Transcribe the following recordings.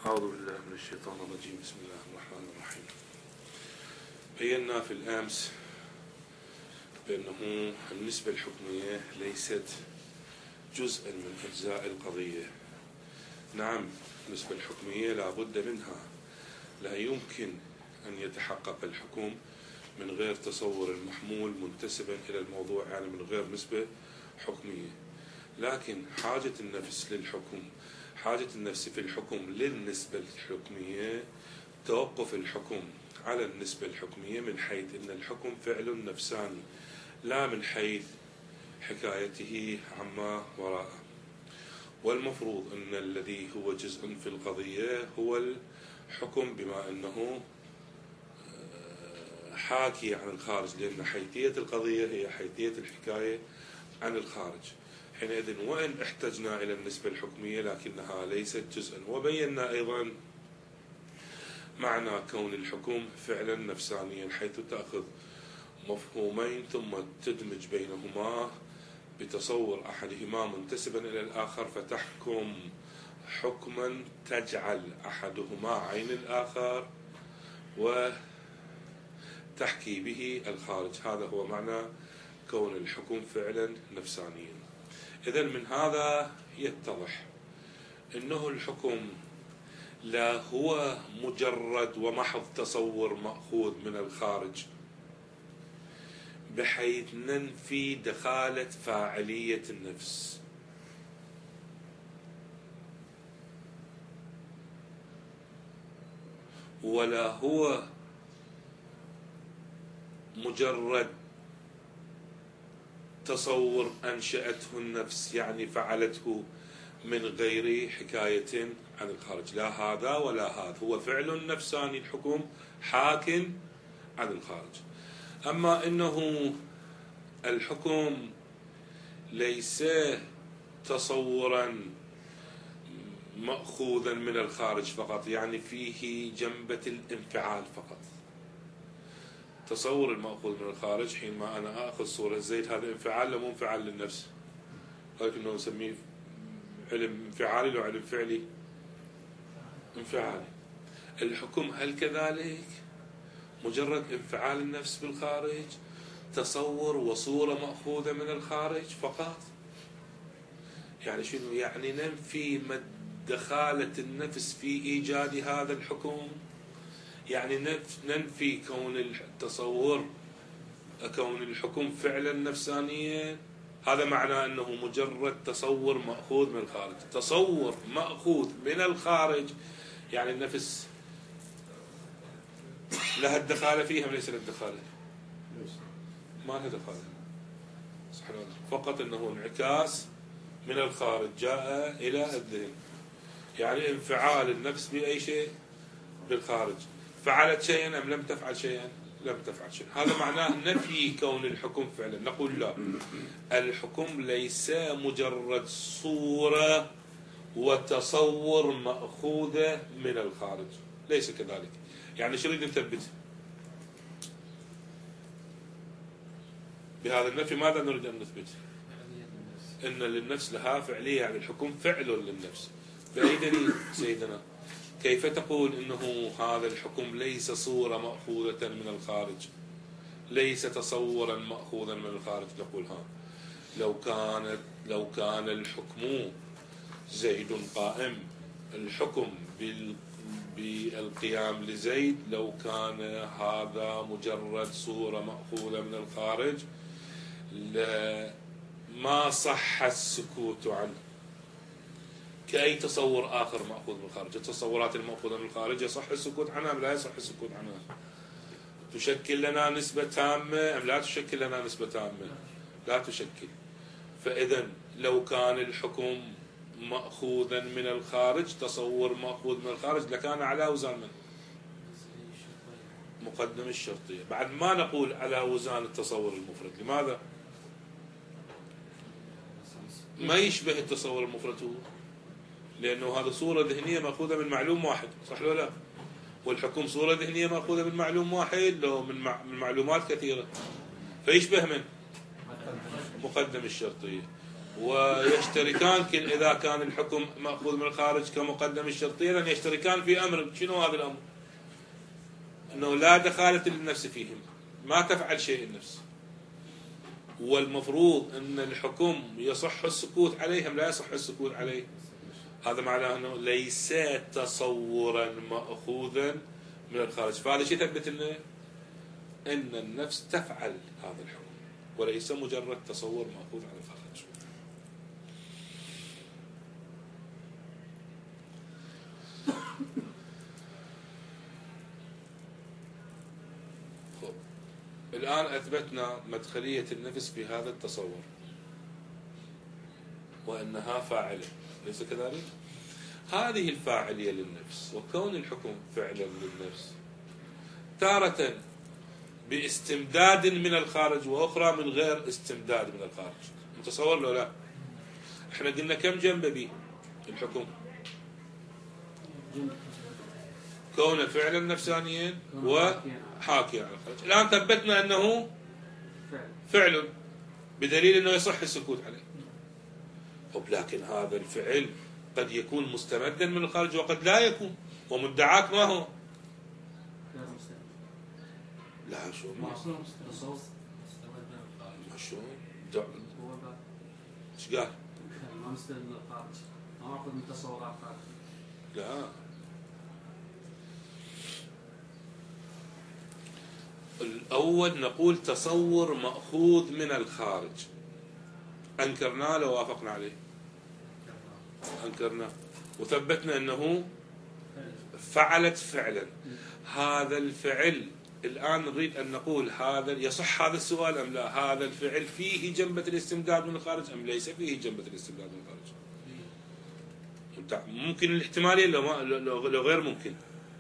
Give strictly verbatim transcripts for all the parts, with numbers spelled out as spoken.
أعوذ بالله من الشيطان الرجيم. بسم الله الرحمن الرحيم. بينا في الأمس بأنه النسبة الحكمية ليست جزءا من أجزاء القضية. نعم، النسبة الحكمية لا بد منها، لا يمكن أن يتحقق الحكم من غير تصور المحمول منتسبا إلى الموضوع، يعني من غير نسبة حكمية. لكن حاجة النفس للحكم، حاجة النفس في الحكم للنسبة الحكمية، توقف الحكم على النسبة الحكمية من حيث أن الحكم فعل نفساني، لا من حيث حكايته عما وراءه. والمفروض أن الذي هو جزء في القضية هو الحكم، بما أنه حاكي عن الخارج، لأن حيثية القضية هي حيثية الحكاية عن الخارج. حينئذ وإن احتجنا إلى النسبة الحكمية لكنها ليست جزءا. وبينا أيضا معنى كون الحكم فعلا نفسانيا، حيث تأخذ مفهومين ثم تدمج بينهما بتصور أحدهما منتسبا إلى الآخر، فتحكم حكما تجعل أحدهما عين الآخر وتحكي به الخارج. هذا هو معنى كون الحكم فعلا نفسانيا. إذن من هذا يتضح أنه الحكم لا هو مجرد ومحض تصور مأخوذ من الخارج بحيث ننفي دخالة فاعلية النفس، ولا هو مجرد تصور أنشأته النفس، يعني فعلته من غير حكاية عن الخارج. لا هذا ولا هذا، هو فعل نفساني، الحكم حاك عن الخارج. أما إنه الحكم ليس تصورا مأخوذا من الخارج فقط، يعني فيه جنبة الانفعال فقط. تصور المأخوذ من الخارج حينما أنا أخذ صورة زيد، هذا انفعال لو مو انفعال للنفس، ولكنه نسميه علم انفعالي لو علم فعلي انفعالي. الحكم هل كذلك مجرد انفعال النفس بالخارج، تصور وصورة مأخوذة من الخارج فقط؟ يعني شنو يعني؟ ننفي دخالة النفس في إيجاد هذا الحكم، يعني ننفي كون التصور كون الحكم فعلا نفسانيا. هذا معناه أنه مجرد تصور مأخوذ من الخارج. تصور مأخوذ من الخارج يعني النفس لها الدخالة فيها وليس لها الدخالة، ما لها دخالة، صح ولا لا؟ فقط أنه انعكاس من الخارج جاء إلى الذهن، يعني انفعال النفس بأي شيء بالخارج. فعلت شيئا أم لم تفعل شيئا؟ لم تفعل شيئا. هذا معناه نفي كون الحكم فعلا. نقول لا، الحكم ليس مجرد صورة وتصور مأخوذة من الخارج، ليس كذلك. يعني شو نريد نثبت بهذا النفي؟ ماذا نريد أن نثبت؟ إن للنفس لها فعلية، يعني الحكم فعل للنفس. بأي دليل سيدنا؟ كيف تقول إنه هذا الحكم ليس صورة مأخوذة من الخارج، ليس تصورا مأخوذا من الخارج؟ نقول ها، لو كانت لو كان الحكم زيد قائم، الحكم بالقيام لزيد، لو كان هذا مجرد صورة مأخوذة من الخارج ما صح السكوت عنه كأي تصور آخر مأخوذ من الخارج. التصورات المأخوذة من الخارج يصح السكوت عنها أم لا يصح السكوت عنها؟ تشكل لنا نسبة تامة أم لا تشكل لنا نسبة تامة؟ لا تشكل. فإذا لو كان الحكم مأخوذا من الخارج، تصور مأخوذ من الخارج، لكان على وزان من؟ مقدم الشرطية. بعد ما نقول على وزان التصور المفرد. لماذا؟ ما يشبه التصور المفرد هو، لأنه هذا صورة ذهنية مأخوذة من معلوم واحد، صح ولا لا؟ والحكم صورة ذهنية مأخوذة من معلوم واحد لو من معلومات كثيرة، فيشبه من؟ مقدم الشرطية. ويشتركان كن إذا كان الحكم مأخوذ من الخارج كمقدم الشرطية أن يشتركان في أمر. شنو هذا الأمر؟ أنه لا دخالة للنفس فيهم، ما تفعل شيء النفس، والمفروض أن الحكم يصح السكوت عليهم لا يصح السكوت عليه. هذا معناه أنه ليس تصورا مأخوذا من الخارج. فهذا شيء يثبت لنا أن النفس تفعل هذا الحكم وليس مجرد تصور مأخوذ عن الخارج. الآن أثبتنا مدخلية النفس في هذا التصور وأنها فاعلة، ليس كذلك؟ هذه الفاعلية للنفس وكون الحكم فعلا للنفس تارة باستمداد من الخارج وأخرى من غير استمداد من الخارج. متصور لو لا؟ احنا قلنا كم جنبه به الحكم؟ كونه فعلا نفسانيا وحاكيا على الخارج. الآن ثبتنا أنه فعل بدليل أنه يصح السكوت عليه. لكن هذا الفعل قد يكون مستمدا من الخارج وقد لا يكون، ومدعاك ما هو؟ لا شو ما شو ايش قال؟ ما مستند من الخارج، ما ماخذ من تصورات خارج. لا، الأول نقول تصور مأخوذ من الخارج، أنكرناه لو وافقنا عليه؟ أنكرناه وثبتنا أنه فعلت فعلا. هذا الفعل الآن نريد أن نقول هذا يصح هذا السؤال أم لا؟ هذا الفعل فيه جنبة الاستمداد من الخارج أم ليس فيه جنبة الاستمداد من الخارج؟ ممكن الاحتمالية لو, ما لو غير ممكن؟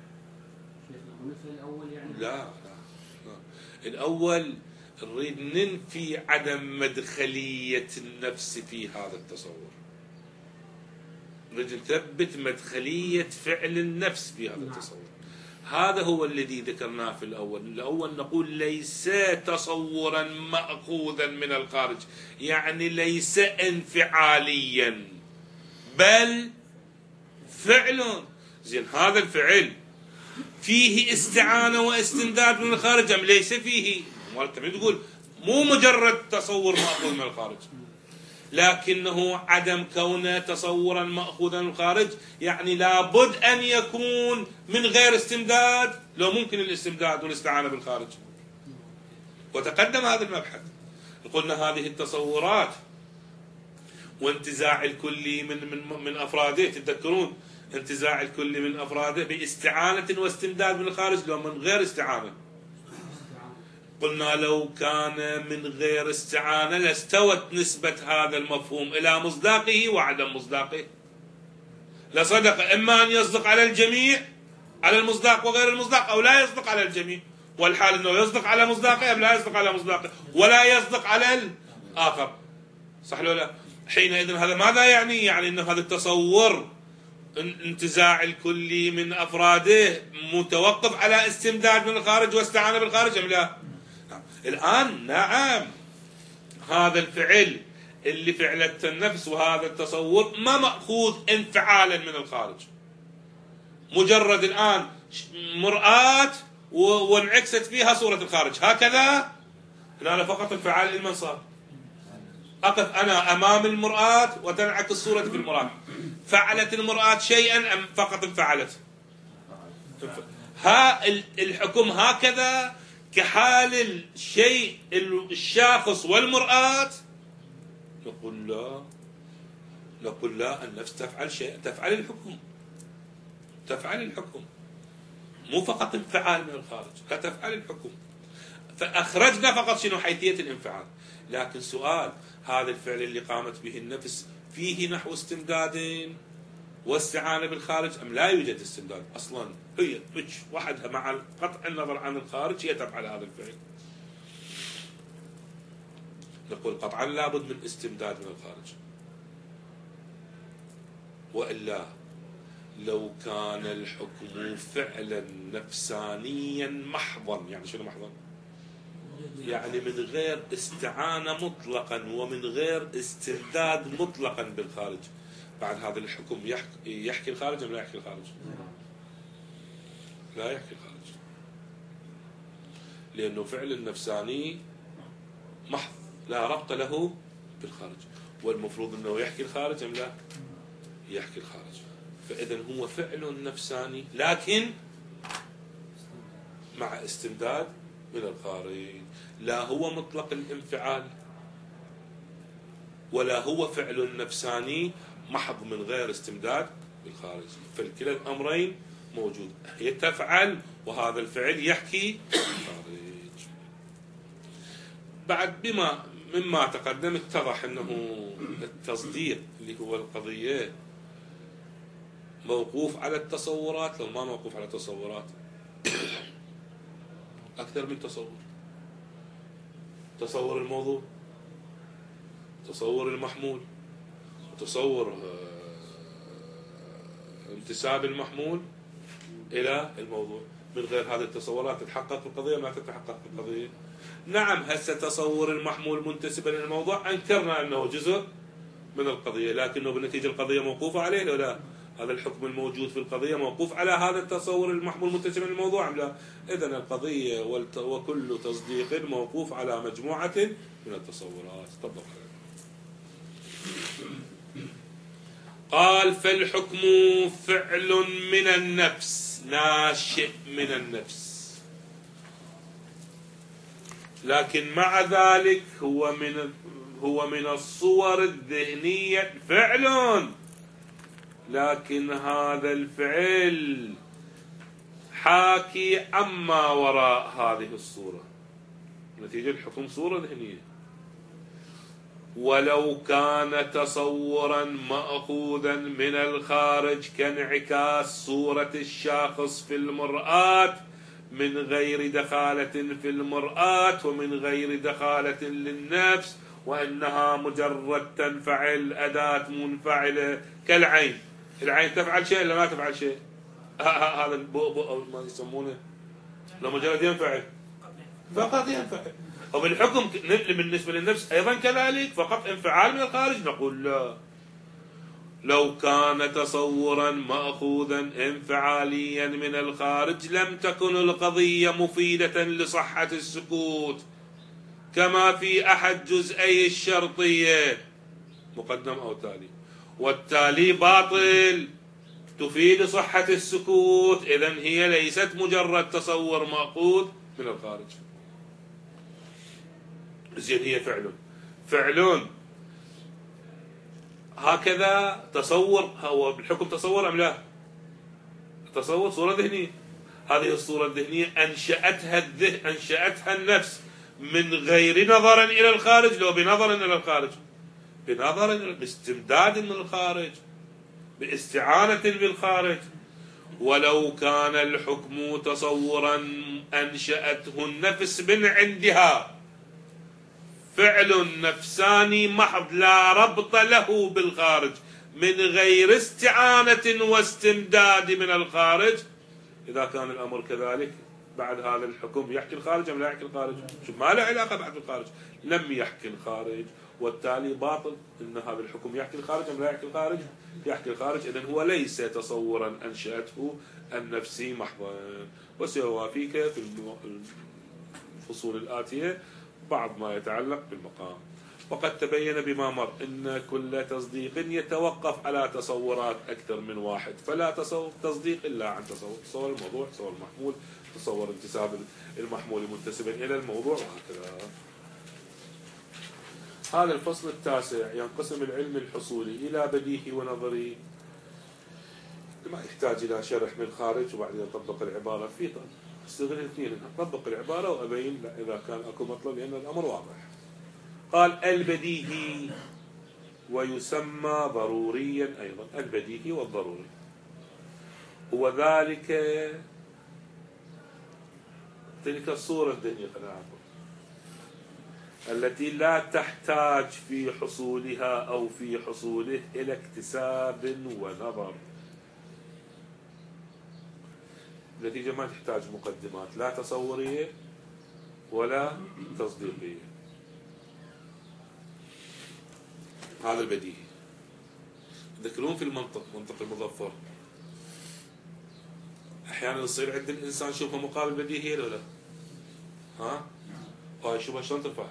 الأول يعني لا, لا, لا. الأول نريد ننفي عدم مدخلية النفس في هذا التصور، نريد نثبت مدخلية فعل النفس في هذا التصور. هذا هو الذي ذكرناه في الأول. الأول نقول ليس تصورا مأخوذا من الخارج، يعني ليس انفعاليا بل فعل. زين، هذا الفعل فيه استعانة واستمداد من الخارج أم ليس فيه؟ تقول مو مجرد تصور مأخوذ من الخارج، لكنه عدم كونه تصورا مأخوذا من الخارج يعني لابد أن يكون من غير استمداد، لو ممكن الاستمداد والاستعانة بالخارج. وتقدم هذا المبحث، قلنا هذه التصورات وانتزاع الكل من من من أفراده، تتذكرون انتزاع الكل من أفراده باستعانة واستمداد من الخارج لو من غير استعانة. قلنا لو كان من غير استعانة لاستوت نسبة هذا المفهوم إلى مصداقه وعدم مصداقه، لصدق إما أن يصدق على الجميع على المصداق وغير المصداق، أو لا يصدق على الجميع، والحال أنه يصدق على مصداقه أم لا يصدق على مصداقه ولا يصدق على الآخر. صح ولا لا؟ حينئذ هذا ماذا يعني؟ يعني أن هذا التصور انتزاع الكل من أفراده متوقف على استمداد من الخارج واستعانة بالخارج أم لا؟ الآن نعم، هذا الفعل اللي فعلته النفس وهذا التصور ما مأخوذ انفعالا من الخارج، مجرد الآن مرآة وانعكست فيها صورة الخارج هكذا. أنا فقط انفعال لمن صار؟ أقف أنا أمام المرآة وتنعكس صورة في المرآة، فعلت المرآة شيئا أم فقط انفعلت؟ ها الحكم هكذا كحال الشيء الشاخص والمرآة. نقول لا، نقول لا، النفس تفعل شيء، تفعل الحكم، تفعل الحكم، مو فقط انفعال من الخارج، لا تفعل الحكم. فأخرجنا فقط شنو؟ حيثية الانفعال. لكن سؤال، هذا الفعل اللي قامت به النفس فيه نحو استمداد واستعانة بالخارج أم لا يوجد استمداد أصلا؟ هي وحدها مع قطع النظر عن الخارج هي تفعل هذا الفعل. نقول قطعا لابد من استمداد من الخارج، وإلا لو كان الحكم فعلا نفسانيا محضا، يعني شنو محضا؟ يعني من غير استعانة مطلقا ومن غير استمداد مطلقا بالخارج. بعد هذا الحكم يحكي, يحكي الخارج أم لا يحكي الخارج؟ لا يحكي الخارج، لأنه فعل النفساني محض لا ربط له بالخارج، والمفروض أنه يحكي الخارج أم لا يحكي الخارج. فإذا هو فعل نفساني لكن مع استمداد من الخارج، لا هو مطلق الانفعال ولا هو فعل نفساني محض من غير استمداد بالخارج. فالكلا الأمرين موجود، هي تفعل وهذا الفعل يحكي الخارج. بعد بما مما تقدم اتضح أنه التصديق اللي هو القضية موقوف على التصورات لو ما موقوف على التصورات أكثر من تصور. تصور الموضوع، تصور المحمول، وتصور انتساب المحمول إلى الموضوع. من غير هذه التصورات تتحقق القضية ما تتحقق القضية. نعم هسه تصور المحمول منتسبا للموضوع أنكرنا أنه جزء من القضية، لكنه بالنتيجة القضية موقوفة عليه ولا لا؟ هذا الحكم الموجود في القضية موقوف على هذا التصور المحمول منتسبا للموضوع أم لا؟ إذن القضية وكل تصديق موقوف على مجموعة من التصورات. طبق قال فالحكم فعل من النفس ناشئ من النفس، لكن مع ذلك هو من هو من الصور الذهنية فعل، لكن هذا الفعل حاكي عما وراء هذه الصورة. نتيجة الحكم صورة ذهنية، ولو كان تصورا مأخوذا من الخارج كانعكاس صورة الشخص في المرآة من غير دخالة في المرآة ومن غير دخالة للنفس، وأنها مجرد تنفعل أداة منفعلة كالعين. العين تفعل شيء ولا ما تفعل شيء؟ هذا البؤبؤ أو ما يسمونه لو مجرد ينفعل فقط ينفعل. وبالحكم بالنسبة للنفس أيضا كذلك فقط انفعال من الخارج. نقول لا، لو كان تصورا مأخوذا انفعاليا من الخارج لم تكن القضية مفيدة لصحة السكوت كما في أحد جزئي الشرطية مقدم أو تالي، والتالي باطل تفيد صحة السكوت. إذن هي ليست مجرد تصور مأخوذ من الخارج. زين هي فعل فعل هكذا تصور. هو بالحكم تصور أم لا؟ تصور صورة ذهنية. هذه الصورة الذهنية أنشأتها الذهن أنشأتها النفس من غير نظر إلى الخارج، لو بنظر إلى الخارج، بنظر باستمداد من الخارج، باستعانة بالخارج. ولو كان الحكم تصورا أنشأته النفس من عندها فعل نفساني محض لا ربط له بالخارج من غير استعانة واستمداد من الخارج. إذا كان الأمر كذلك بعد هذا الحكم يحكي الخارج أم لا يحكي الخارج؟ شوف ما له علاقة بعد الخارج، لم يحكي الخارج، والتالي باطل. إن هذا الحكم يحكي الخارج أم لا يحكي الخارج؟ يحكي الخارج. إذن هو ليس تصورا أنشأته النفسي محضا. وسيوافيك في الفصول الآتية بعض ما يتعلق بالمقام. وقد تبين بما مر أن كل تصديق يتوقف على تصورات أكثر من واحد، فلا تصديق إلا عن تصور تصور الموضوع، تصور المحمول، تصور انتساب المحمول منتسبا إلى الموضوع، وهكذا. هذا الفصل التاسع ينقسم العلم الحصولي إلى بديهي ونظري، ما يحتاج إلى شرح من الخارج وبعدين أطبق العبارة في استغل الاثنين، أطبق العبارة وأبين إذا كان أكو مطلب لأن الأمر واضح. قال البديهي ويسمى ضروريا أيضا. البديهي والضروري هو ذلك تلك الصورة الذهنية التي لا تحتاج في حصولها أو في حصوله إلى اكتساب ونظر. النتيجة ما تحتاج مقدمات لا تصورية ولا تصديقية. هذا البديهي. تذكرون في المنطق، منطق المظفر، احيانا يصير عند الانسان شبهه مقابل بديهيه ولا لا؟ ها؟ هاي الشبهه شلون ترفعها؟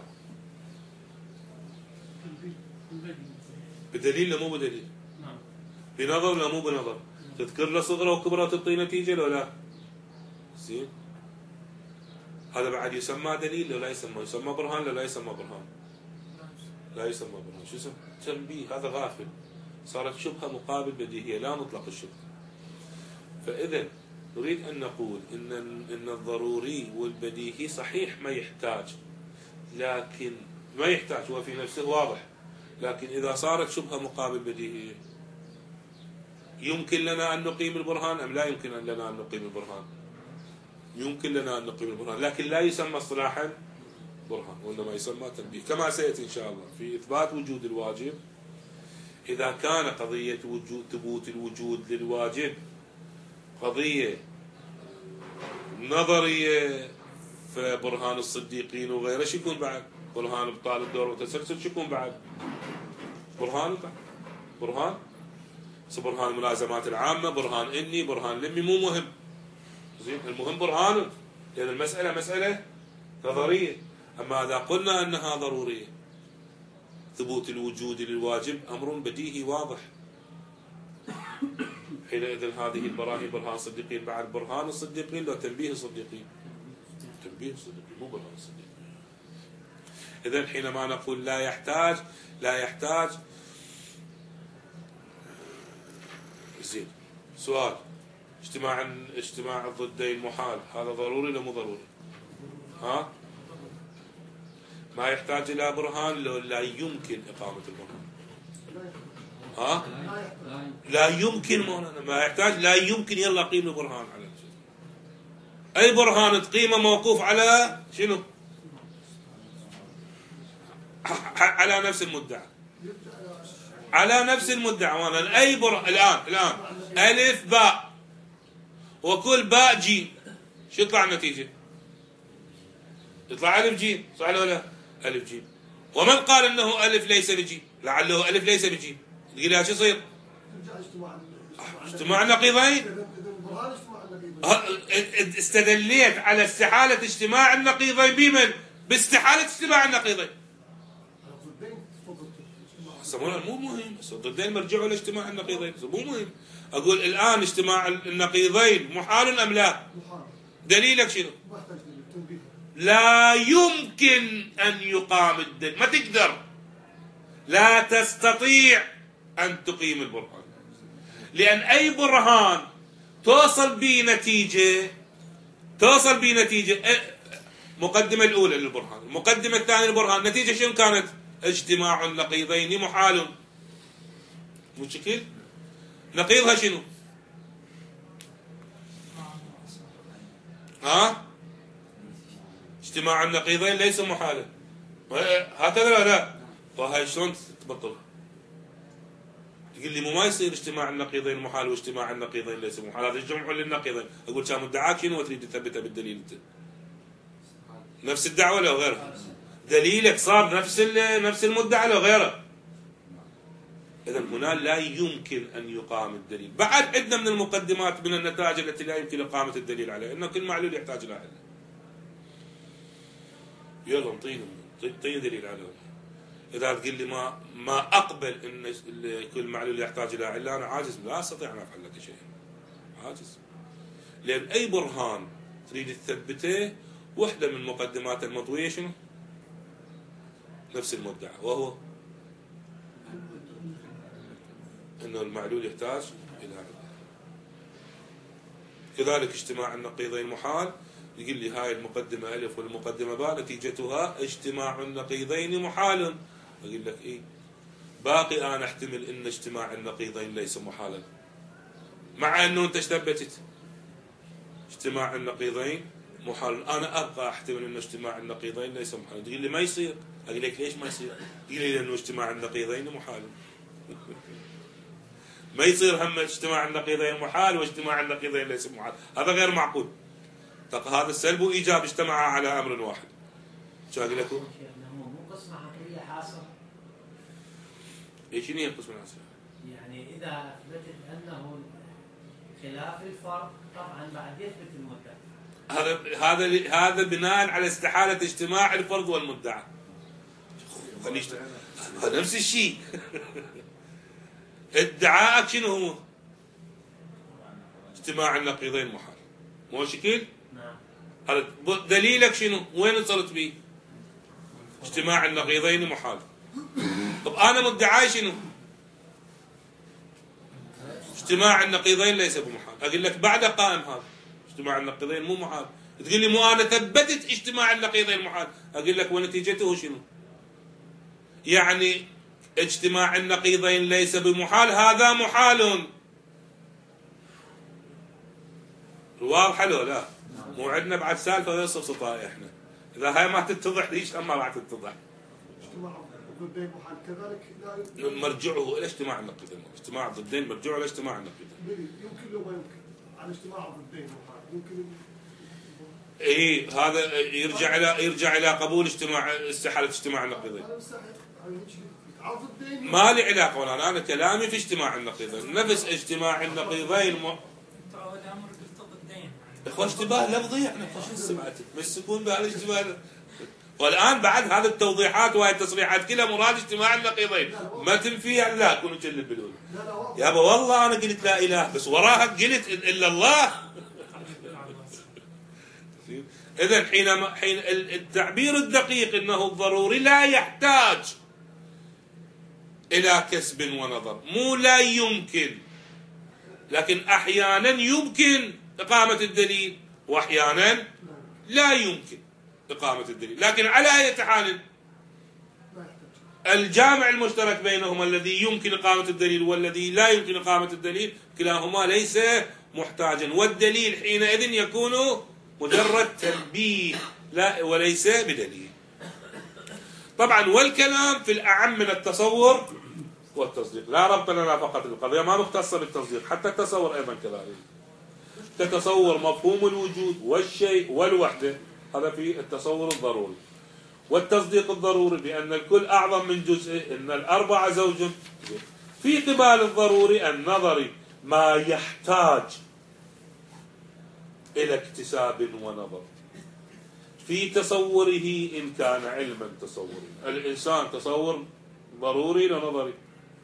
بدليل لا مو بدليل؟ بنظر لا مو بنظر؟ تذكر له صغره وكبره تعطي نتيجه ولا لا؟ زين؟ هذا بعد يسمى دليل ولا لا يسمى؟ يسمى برهان ولا لا يسمى برهان؟ لا يسمى برهان. شو اسمه؟ تنبيه. هذا غافل. صارت شبهه مقابل بديهيه، لا مطلق الشبهه. فاذا نريد ان نقول ان ان الضروري والبديهي صحيح ما يحتاج، لكن ما يحتاج هو في نفسه واضح، لكن اذا صارت شبهه مقابل بديهيه يمكن لنا ان نقيم البرهان ام لا يمكن لنا ان نقيم البرهان؟ يمكن لنا ان نقيم البرهان، لكن لا يسمى اصطلاحا برهان، وانما يسمى تنبيه، كما سياتي ان شاء الله في اثبات وجود الواجب. اذا كان قضيه وجود ثبوت الوجود للواجب قضيه نظريه، فبرهان الصديقين وغيره شو يكون بعد؟ برهان ابطال الدور والتسلسل شو يكون بعد؟ برهان بعد. برهان برهان الملازمات العامه، برهان اني، برهان لمي، مو مهم. زين، المهم برهان، لان المساله مساله نظريه. اما اذا قلنا انها ضروريه، ثبوت الوجود للواجب امر بديهي واضح، حينئذ هذه البراهين برهان الصديقين بعد برهان الصديقين لو تنبيه الصديقين، تنبيه الصديقين مو برهان الصديقين. اذا حينما نقول لا يحتاج، لا يحتاج. زين، سؤال: اجتماع اجتماع الضدين محال، هذا ضروري ولا مو ضروري؟ ها؟ ما يحتاج الى برهان لو لا يمكن اقامه البرهان. ها؟ لا يمكن، مولانا ما يحتاج، لا يمكن يلا قيم البرهان على الشيء. اي برهان تقيمه موقوف على شنو؟ على نفس المدعى، على نفس المدعى. مولانا اي برهان الان الان الف باء وكل باء جيم، شو يطلع النتيجه؟ يطلع الف جيم، صح ولا لا؟ الف جيم. ومن قال انه الف ليس بجيم؟ لعله الف ليس بجيم، تقول لها شو يصير؟ اجتماع النقيضين. استدليت على استحالة اجتماع النقيضين بمن؟ باستحالة اجتماع النقيضين. مو مهم، الضدين مرجعوا لاجتماع النقيضين، مو مهم. اقول الان اجتماع النقيضين محال ام لا؟ دليلك شنو؟ لا يمكن ان يقام الدليل، ما تقدر، لا تستطيع ان تقيم البرهان، لان اي برهان توصل بنتيجه، توصل بنتيجه. مقدمه الاولى للبرهان، المقدمه الثانيه للبرهان، النتيجه شنو كانت؟ اجتماع النقيضين محال. مو شكل؟ نقيضها شنو؟ ها؟ اجتماع النقيضين ليس محالا، هكذا ولا لا؟ فهاي شلون تبطلها؟ تقول لي مو ما يصير اجتماع النقيضين محال واجتماع النقيضين ليس محال، هذا الجمع للنقيضين. اقول كان مدعاك شنو تريد تثبتها بالدليل انت؟ نفس الدعوه ولا غيرها؟ دليلك صار نفس نفس المدعى ولا غيره؟ اذا هنا لا يمكن ان يقام الدليل. بعد عندنا من المقدمات من النتائج التي لا يمكن اقامه الدليل عليها، انه كل معلول يحتاج الى علة. يلا نطينا طين دليل عليه. اذا تقول لي ما ما اقبل ان كل معلول يحتاج الى عله، انا عاجز، لا استطيع ان افعل لك شيء، عاجز. لان اي برهان تريد تثبته وحده من مقدمات المطويه شنو؟ نفس المدعى، وهو انه المعلول يحتاج الى عله. كذلك اجتماع النقيضين محال، يقول لي هاي المقدمة ألف والمقدمة باء نتيجتها اجتماع النقيضين محال. أقول لك إيه؟ باقي أنا أحتمل إن اجتماع النقيضين ليس محالا، مع أنه أنت ثبتت اجتماع النقيضين محال. أنا أبقى أحتمل إن اجتماع النقيضين ليس محالا. تقول لي ما يصير، أقول لك ليش ما يصير؟ تقول لي لأنه اجتماع النقيضين محال. ما يصير هم اجتماع النقيضين محال واجتماع النقيضين ليس محال، هذا غير معقول. هذا السلب وإيجاب اجتمعا على أمر واحد. شو أقول لكم؟ مو قسمة عقلية حاسمة. إيش هي القسمة الحاسمة؟ يعني إذا أثبتت أنه خلاف الفرض طبعا بعد يثبت المدعى. هذا هذا هذا بناء على استحالة اجتماع الفرض والمدعى. هذا نفس الشيء. ادعاءك شنو هو؟ اجتماع النقيضين محال. مو شكل؟ نعم. هذا دليلك شنو؟ وين وصلت به؟ اجتماع النقيضين محال. طب انا مدعاي شنو؟ اجتماع النقيضين ليس بمحال. اقول لك بعد قائم هذا اجتماع النقيضين مو محال. تقول لي مو انا ثبتت اجتماع النقيضين محال. اقول لك ونتيجته شنو؟ يعني اجتماع النقيضين ليس بمحال، هذا محال. واضحه لو لا؟ مو عندنا بعد سالفه غير سفسطائي احنا. اذا هاي ما تتضح ليش اما راح تتضح. اجتماع الضدين محال كذلك مرجعه الى اجتماع النقيضين. اجتماع الضدين مرجعه الى اجتماع النقيضين. يمكن لو ما يمكن على اجتماع الضدين محال يمكن. اي هذا يرجع الى يرجع الى قبول اجتماع استحاله اجتماع النقيضين. ما لي علاقه ولا انا كلامي في اجتماع النقيضين. نفس اجتماع النقيضين م... اخوان اشتباه لفظي احنا سمعت مسكون بهالاجتماع. والان بعد هذه التوضيحات وهي التصريحات كلها مراد اجتماع النقيضين ما تنفيها. لا كونوا تكلم بالاولى يابا والله انا قلت لا اله بس وراها قلت الا الله. اذا حينما حين التعبير الدقيق انه الضروري لا يحتاج الى كسب ونظر. مو لا يمكن، لكن احيانا يمكن اقامه الدليل واحيانا لا يمكن اقامه الدليل. لكن على اي حال الجامع المشترك بينهما الذي يمكن اقامه الدليل والذي لا يمكن اقامه الدليل كلاهما ليس محتاجا، والدليل حينئذ يكون مجرد تنبيه لا وليس بدليل. طبعا والكلام في الأعم من التصور والتصديق. لا ربط لنا فقط القضية ما مختصة بالتصديق، حتى التصور أيضا كذلك. كتصور مفهوم الوجود والشيء والوحدة هذا في التصور الضروري. والتصديق الضروري بأن الكل أعظم من جزءه، إن الأربعة زوج. في قبال الضروري النظري ما يحتاج إلى اكتساب ونظر. في تصوره إن كان علما تصوري. الإنسان تصور ضروري لنظري.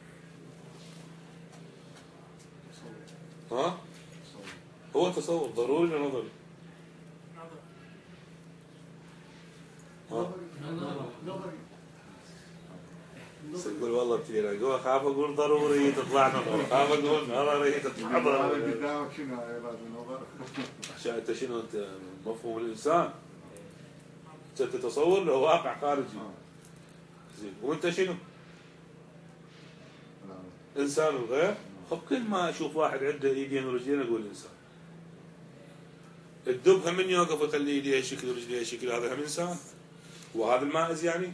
ها؟ هو تصور ضروري لنظري. ها؟ يقول والله بتجينا جوا خاف اقول ضروري تطلع نظر، خاف اقول نظري تطلع ضروري. قدامك شنو يا اولاد النظر؟ عشان انت شنو انت مفهوم الانسان؟ انت تتصور له واقع خارجي. زين وانت شنو؟ انسان الغير. خب كل ما اشوف واحد عنده ايدين ورجلين اقول انسان. الدب هم من يوقف ويخلي ايديه شكل ورجليه شكل هذا هم انسان. وهذا المائز يعني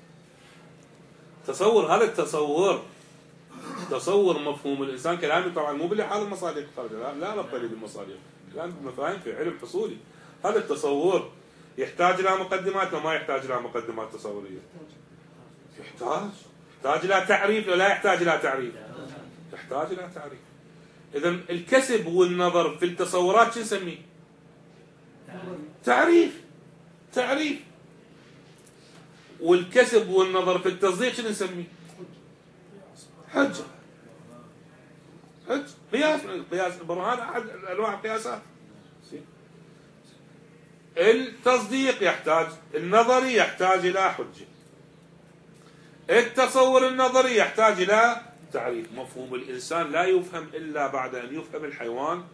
تصور. هذا التصور تصور مفهوم الانسان. كلامي طبعا مو بالحال المصادق لا, لا ربط لي بالمصادق، كلام مفاهيم في علم حصولي. هذا التصور يحتاج الى مقدمات وما يحتاج الى مقدمات تصوريه؟ يحتاج يحتاج الى تعريف ولا يحتاج الى تعريف؟ يحتاج الى تعريف. اذا الكسب والنظر في التصورات شو نسميه؟ تعريف. تعريف. والكسب والنظر في التصديق شو نسميه؟ حجة. حج قياس. قياس البرهان احد انواع القياسات. التصديق يحتاج النظري يحتاج الى حجة. التصور النظري يحتاج الى تعريف. مفهوم الانسان لا يفهم الا بعد ان يفهم الحيوان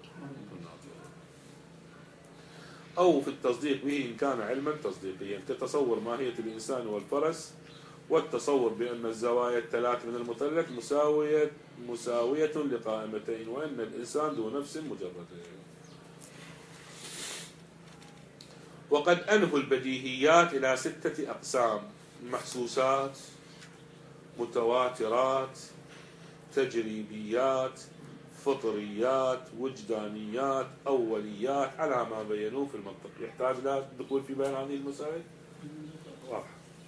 او في التصديق به ان كان علما تصديقيا كتصور ماهية الانسان والفرس، والتصور بأن الزوايا الثلاث من المثلث مساوية مساوية لقائمتين وأن الإنسان ذو نفس مجردة. وقد أنهوا البديهيات إلى ستة أقسام: محسوسات، متواترات، تجريبيات، فطريات، وجدانيات، أوليات، على ما بينوه في المنطق. يحتاج لا دخول في بيان هذه المسائل؟ واضح.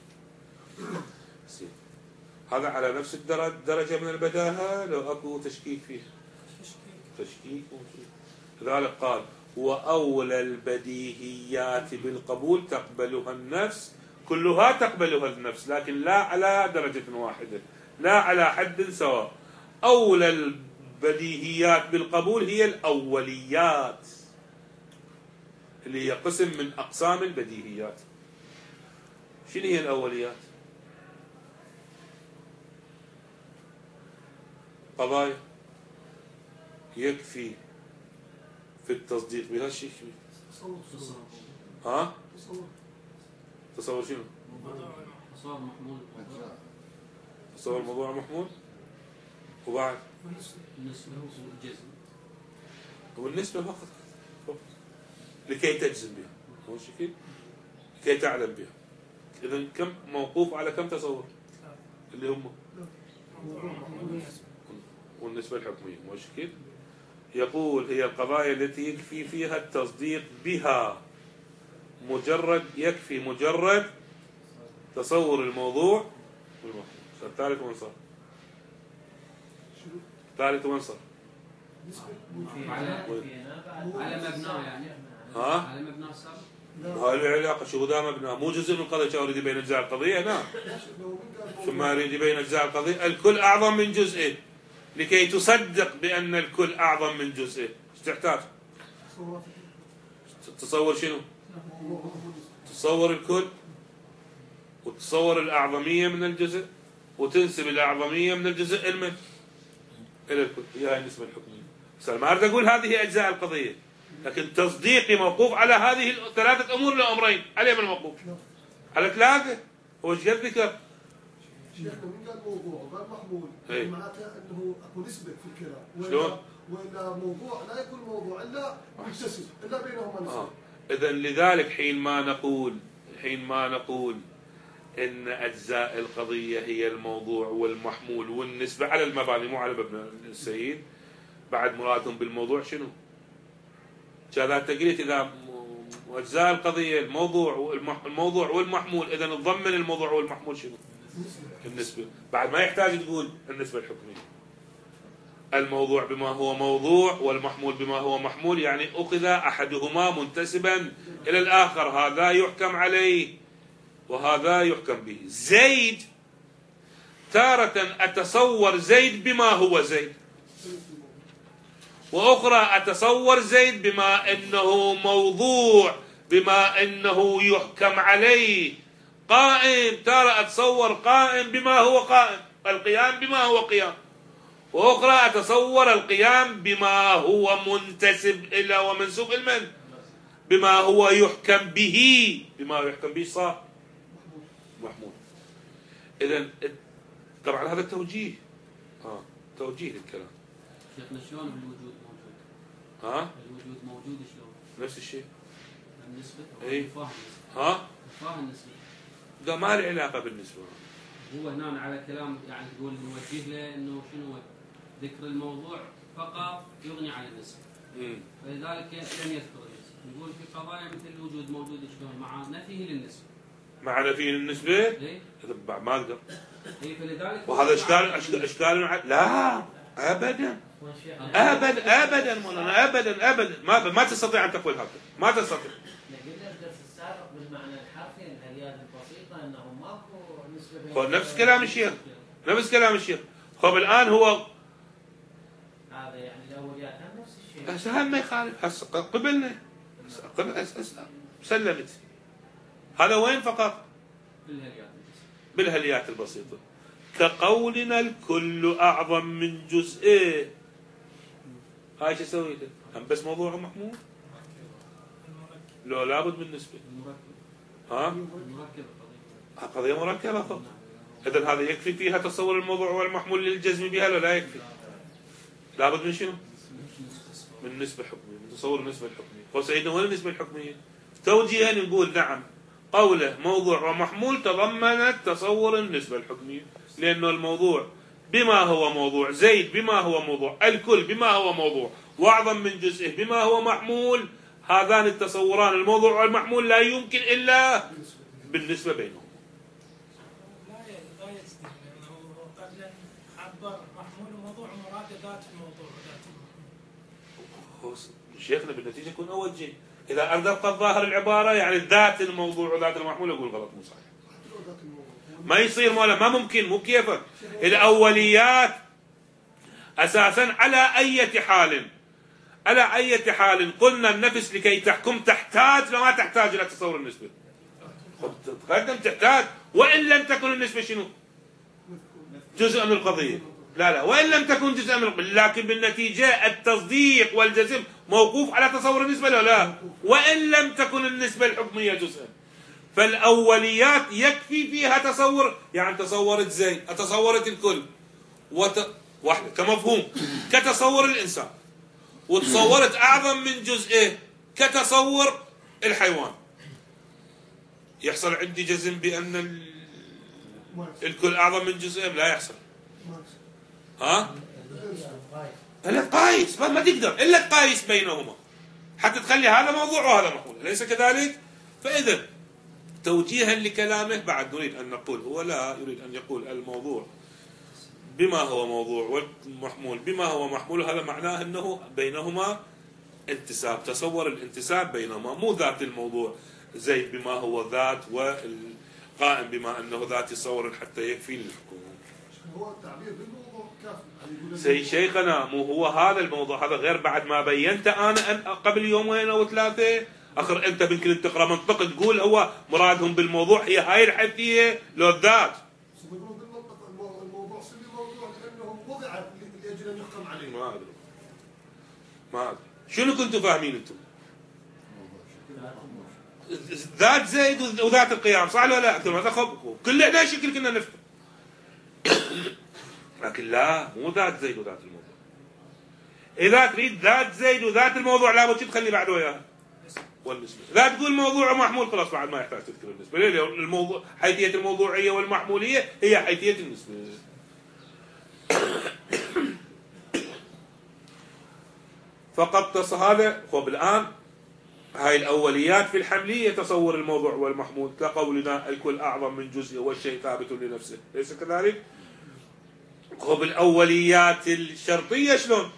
هذا على نفس الدرجة من البداهة لو أكو تشكيك فيه؟ تشكيك موجود. لذلك قال وأولى البديهيات بالقبول تقبلها النفس، كلها تقبلها النفس لكن لا على درجة واحدة، لا على حد سواء. أولى البديهيات بالقبول هي الأوليات اللي هي قسم من أقسام البديهيات. شنو هي الأوليات؟ قضايا يكفي في التصديق بها الشيء. ها؟ تصور شنو؟ تصور محمول. تصور موضوع محمول. وبعد النسبة والجزم. والنسبة فقط لكي تجزم بها، هو كيف؟ لكي تعلم بها. إذا كم موقوف على كم تصور؟ اللي هم والنسبة الحكمية، مش كيف؟ يقول هي القضايا التي يكفي فيها التصديق بها، مجرد يكفي مجرد تصور الموضوع والمحمول. الثالث وين صار؟ الثالث وين صار؟ على على مبناه يعني. ها؟ على مبناه السابق. هاي العلاقة شو ده مبناه؟ مو جزء من القضية شو يريد يبين أجزاء القضية هنا. ثم يريد يبين أجزاء القضية الكل أعظم من جزئه، لكي تصدق بأن الكل أعظم من جزئه. ايش تحتاج؟ تصور شنو؟ تصور الكل وتصور الأعظمية من الجزء وتنسب الأعظمية من الجزء المن إلى الكل. هي هاي النسبة الحكمية. بس ما أريد أقول هذه أجزاء القضية، لكن تصديقي موقوف على هذه الثلاثة أمور لأمرين. عليه من موقوف؟ على ثلاثة. هو ايش قد ذكر؟ شيخنا من قال موضوع وقال محمول معناته انه اكو نسبه في الكلام. شلون؟ وإلا موضوع لا يكون موضوع الا متسم الا بينهما نسبه. آه. إذا لذلك حين ما نقول حين ما نقول إن أجزاء القضية هي الموضوع والمحمول والنسبة على المباني مو على مبنى السيد، بعد مرادهم بالموضوع شنو؟ كذا تقريت إذا أجزاء القضية الموضوع والموضوع والمحمول، إذا نضمن الموضوع والمحمول شنو؟ النسبة. بعد ما يحتاج تقول النسبة الحكمية. الموضوع بما هو موضوع والمحمول بما هو محمول، يعني أخذ أحدهما منتسبا إلى الآخر، هذا يحكم عليه وهذا يحكم به. زيد تارة أتصور زيد بما هو زيد، وأخرى أتصور زيد بما أنه موضوع بما أنه يحكم عليه. قائم ترى أتصور قائم بما هو قائم، القيام بما هو قيام. وأخرى أتصور القيام بما هو منتسب إلى ومنسوب المن بما هو يحكم به، بما هو يحكم به صار محمود. إذن طبعا هذا توجيه آه توجيه للكلام. شيخنا شلون الوجود موجود؟ ها؟ الوجود موجود شلون؟ نفس الشيء. النسبة؟ إيه؟ فاهم. ها؟ فاهم النسبة. ده ما له علاقة بالنسبة. هو هنا على كلام يعني تقول نوجه له انه شنو ذكر الموضوع فقط يغني عن النسبة. امم فلذلك لم يذكر النسبة. نقول في قضايا مثل الوجود موجود شلون مع نفيه للنسبة. مع نفي النسبة؟ إيه؟ ما اقدر. إيه فلذلك وهذا اشكال اشكال اشكال لا ابدا ابدا ابدا مولانا ابدا ابدا ما ما تستطيع ان تقول هذا، ما تستطيع. قلنا الدرس السابق بالمعنى الحرفي الاليات البسيطه انه ماكو نسبه. هو نفس كلام الشيخ، نفس كلام الشيخ. هو الان هو هذا يعني الاوليات هم نفس الشيء. هسه هم ما يخالف، هسه قبلنا قبل هسه سلمت. هذا وين فقط؟ بالهليات بالهليات البسيطه. كقولنا الكل اعظم من جزئه. هاي شو سويت؟ هم بس موضوع محمود؟ لو لابد من نسبه. ها؟ مركبة قضيه مركبه فقط. اذا هذا يكفي فيها تصور الموضوع والمحمول للجزم بها ولا لا يكفي؟ لابد من شنو؟ من نسبه حكميه، من تصور النسبه الحكميه. وسيدنا وين النسبه الحكميه؟ توجيها نقول نعم قوله موضوع ومحمول تضمنت تصور النسبه الحكميه، لانه الموضوع بما هو موضوع، زيد بما هو موضوع، الكل بما هو موضوع، واعظم من جزئه بما هو محمول. هذان التصوران الموضوع والمحمول لا يمكن الا بالنسبه بينهم. شيخنا بالنتيجة يكون أول شيء إذا أرد أبقى ظاهر العبارة يعني ذات الموضوع وذات المحمول يقول غلط مو صحيح. ما يصير مولا ما ممكن مو كيفك. الأوليات أساسا على أي حال على أي حال قلنا النفس لكي تحكم تحتاج لما تحتاج إلى تصور النسبة. تقدم تحتاج وإن لم تكن النسبة شنو؟ جزء من القضية. لا لا وإن لم تكن جزء من القضية لكن بالنتيجة التصديق والجزم موقوف على تصور النسبة لا لا وإن لم تكن النسبة الحكمية جزءا. فالأوليات يكفي فيها تصور يعني تصورت زيد تصورت الكل وت... واحدة كمفهوم كتصور الإنسان وتصورت أعظم من جزئه كتصور الحيوان. يحصل عندي جزم بأن ال... الكل أعظم من جزئه لا يحصل. ها؟ إلا تقايس ما تقدر إلا تقايس بينهما حتى تخلي هذا موضوع وهذا محمول أليس كذلك؟ فإذا توجيها لكلامه بعد نريد أن نقول هو لا يريد أن يقول الموضوع بما هو موضوع والمحمول بما هو محمول هذا معناه أنه بينهما انتساب تصور الانتساب بينهما مو ذات الموضوع زيد بما هو ذات والقائم بما أنه ذات يصور حتى يكفي للحكم. هو التعبير بالموضوع كافي. سي شيخنا مو هو هذا الموضوع هذا غير بعد ما بينت أنا أن قبل يومين أو ثلاثة أخر أنت يمكن تقرأ منطق تقول هو مرادهم بالموضوع هي هاي الحيثية لو الذات. يقولون بالمنطق الموضوع سمي موضوع لأنه وضع لأجل أن يحكم عليه. ما أدري ما أدري شنو كنتوا فاهمين أنتم؟ ذات زيد وذات القيام صح ولا لا؟ أكثر ما تخب كل إحنا شكل كنا نفهم. لكن لا مو ذات زيد وذات الموضوع. إذا تريد ذات زيد وذات الموضوع لابد تخلي بعد وياها والنسبة. لا تقول موضوع ومحمول خلاص بعد ما يحتاج تذكر النسبة. ليه؟ الموضوع حيثية الموضوعية والمحمولية هي حيثية النسبة. فقط هذا خب الآن هاي الأوليات في الحملية تصور الموضوع والمحمول كقولنا الكل أعظم من جزء والشيء ثابت لنفسه ليس كذلك؟ خب الأوليات الشرطية شلون؟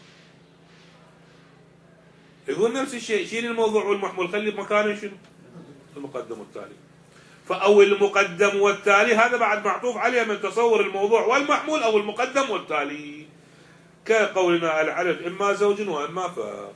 يقول نفس الشيء شيل الموضوع والمحمول خلي بمكانه شنو؟ المقدم والتالي. فأول المقدم والتالي هذا بعد معطوف عليه من تصور الموضوع والمحمول أو المقدم والتالي كقولنا العدد إما زوج وإما فرد.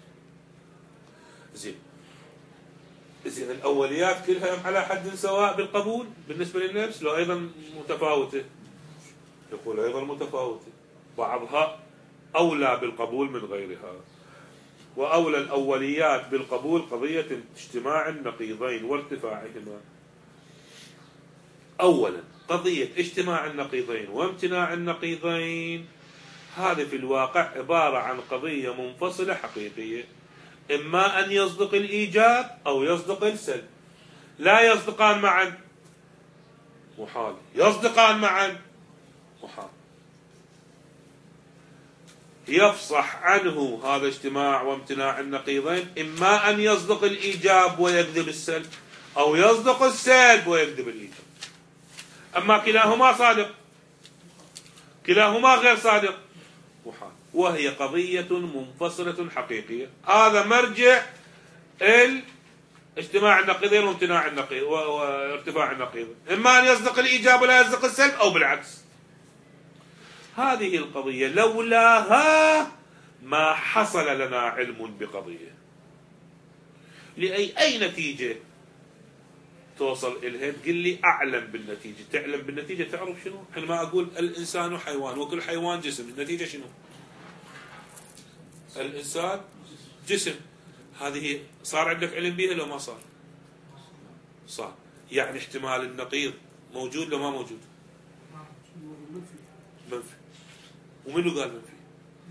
زين زين الأوليات كلها على حد سواء بالقبول بالنسبة للنفس لو أيضا متفاوتة. يقول أيضا متفاوتة بعضها أولى بالقبول من غيرها. وأولى الأوليات بالقبول قضية اجتماع النقيضين وارتفاعهما. أولا قضية اجتماع النقيضين وامتناع النقيضين هذا في الواقع عبارة عن قضية منفصلة حقيقية إما أن يصدق الإيجاب أو يصدق السلب لا يصدقان معا محال يصدقان معا محال. يفصح عنه هذا اجتماع وامتناع النقيضين إما أن يصدق الإيجاب ويكذب السلب أو يصدق السلب ويكذب الإيجاب. أما كلاهما صادق كلاهما غير صادق محال. وهي قضية منفصلة حقيقية. هذا مرجع اجتماع النقيضين وامتناع النقيض وارتفاع النقيض إما أن يصدق الإيجاب ولا يصدق السلب أو بالعكس. هذه القضية لولاها ما حصل لنا علم بقضية. لأي أي نتيجة توصل إليها تقول لي أعلم بالنتيجة. تعلم بالنتيجة تعرف شنو؟ حينما أقول الإنسان حيوان وكل حيوان جسم النتيجة شنو؟ الإنسان جسم. هذه صار عندك علم بها لو ما صار؟ صار. يعني احتمال النقيض موجود لو ما موجود؟ منفي. ومنو قال منفي؟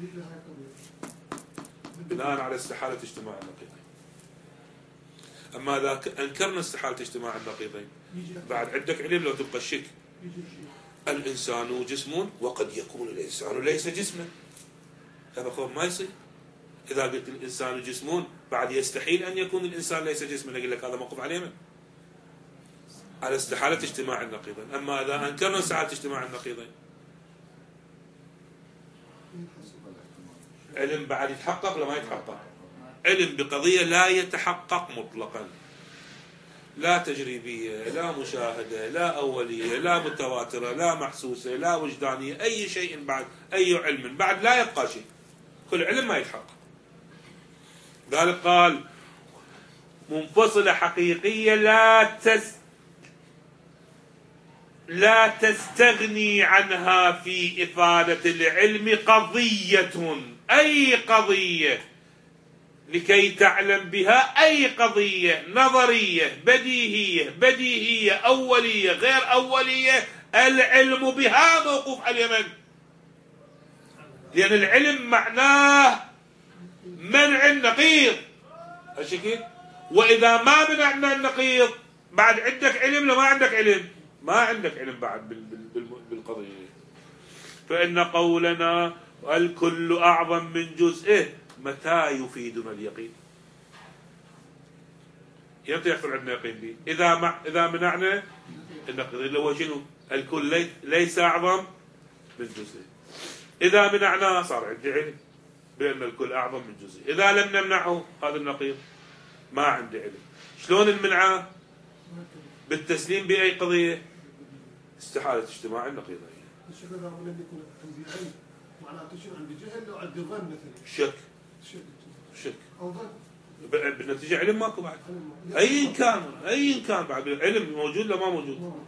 بناء على استحالة اجتماع النقيضين. أما إذا أنكرنا استحالة اجتماع النقيضين بعد عندك علم لو تبقى الشك. الإنسان جسم وقد يكون الإنسان ليس جسما. هذا خوف ما يصير. إذا قلت الإنسان جسم بعد يستحيل أن يكون الإنسان ليس جسما أقول لك هذا موقف عليه من؟ على استحالة اجتماع النقيضين. أما إذا أنكرنا استحالة اجتماع النقيضين علم بعد يتحقق ولا ما يتحقق؟ علم بقضية لا يتحقق مطلقا، لا تجريبية، لا مشاهدة، لا أولية، لا متواترة، لا محسوسة، لا وجدانية، أي شيء بعد، أي علم بعد لا يبقى شيء، كل علم ما يتحقق. ذلك قال منفصلة حقيقية لا تس لا تستغني عنها في إفادة العلم قضية، أي قضية لكي تعلم بها، أي قضية نظرية بديهية بديهية أولية غير أولية، العلم بها موقوف على اليمن، لأن العلم معناه منع النقيض هالشكل. وإذا ما منعنا النقيض بعد عندك علم، لما عندك علم ما عندك علم بعد بالقضية. فإن قولنا الكل أعظم من جزئه متى يفيدنا اليقين؟ يمتى يحصل عندنا يقين به؟ إذا مع إذا منعنا النقيض اللي هو شنو؟ الكل لي... ليس أعظم من جزئه. إذا منعناه صار عندي علم بأن الكل أعظم من جزئه. إذا لم نمنعه هذا النقيض ما عندي علم. شلون المنعه؟ بالتسليم بأي قضية؟ استحالة اجتماع النقيضين. الشك إذا لم يكن عندي علم معناته شنو؟ عندي جهل أو عندي ظن مثلا؟ شك. شك. شك. أو ظن. بالنتيجة علم ماكو بعد. أي كان أي كان بعد علم موجود ولا ما موجود؟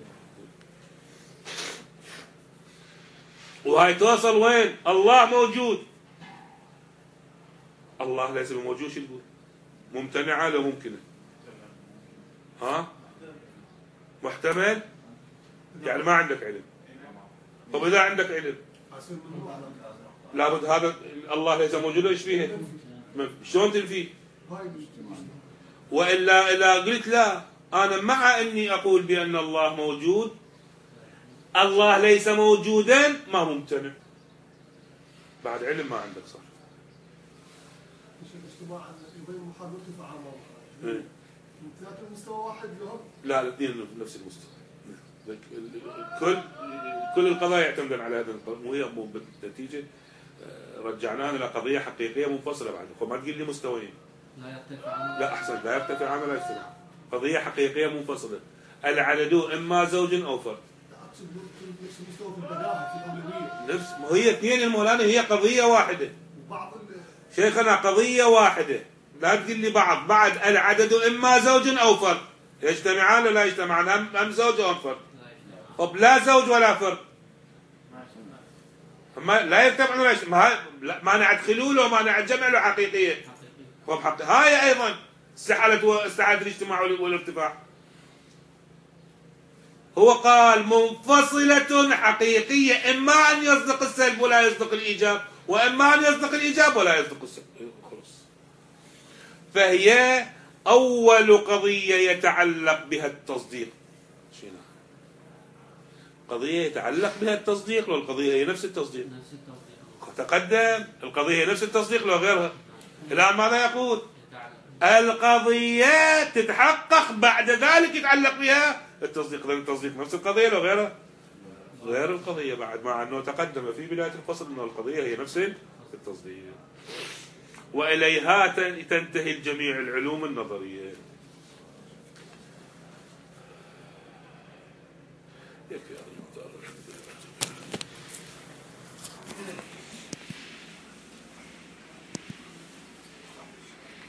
وهاي توصل وين؟ الله موجود. الله ليس موجود شو يقول؟ ممتنعة ولا ممكنة؟ ها؟ محتمل؟ يعني ما عندك علم. طب إذا عندك علم لابد هذا الله ليس موجود ايش فيه؟ شلون تنفيه؟ وإلا إلا قلت لا أنا مع أني أقول بأن الله موجود، الله ليس موجودا ما ممتنع، بعد علم ما عندك صار. الاجتماع يبين محاضرة ارتفاع الموضوع. ثلاثة مستوى واحد لهم؟ لا الاثنين نفس المستوى. كل كل القضايا يعتمدون على هذا القانون، وهي بالنتيجة رجعناها إلى قضية حقيقية منفصلة بعد. ما تقول لي مستويين. لا يرتفع. لا أحسن، لا يرتفع عنه ولا يجتمع. قضية حقيقية منفصلة. العدد إما زوج أو فرد. أقصد نفس المستوى في البداهة في الأولوية. نفس هي اثنين المولانا، هي قضية واحدة. وبعض شيخنا قضية واحدة، لا تقول لي بعض. بعد العدد إما زوج أو فرد، يجتمعان ولا لا يجتمعان؟ أم أم زوج أو فرد؟ طب لا زوج ولا فرد ما لا يجتمعون ولا يجتمعون. مانع خلول ومانع جمع له حقيقية. طب حق هاي أيضا استحالة استحالة الاجتماع والارتفاع. هو قال منفصلة حقيقية، إما أن يصدق السلب ولا يصدق الإيجاب، وإما أن يصدق الإيجاب ولا يصدق السلب. فهي أول قضية يتعلق بها التصديق. شنو؟ قضية يتعلق بها التصديق، لو القضية هي نفس التصديق. نفس التصديق. تقدم القضية هي نفس التصديق لو غيرها. الآن ماذا يقول؟ القضية تتحقق بعد ذلك يتعلق بها التصديق. لأن التصديق نفس القضية لو غيرها غير القضية بعد، مع أنه تقدم في بداية الفصل أنه القضية هي نفس التصديق. وإليها تنتهي جميع العلوم النظرية.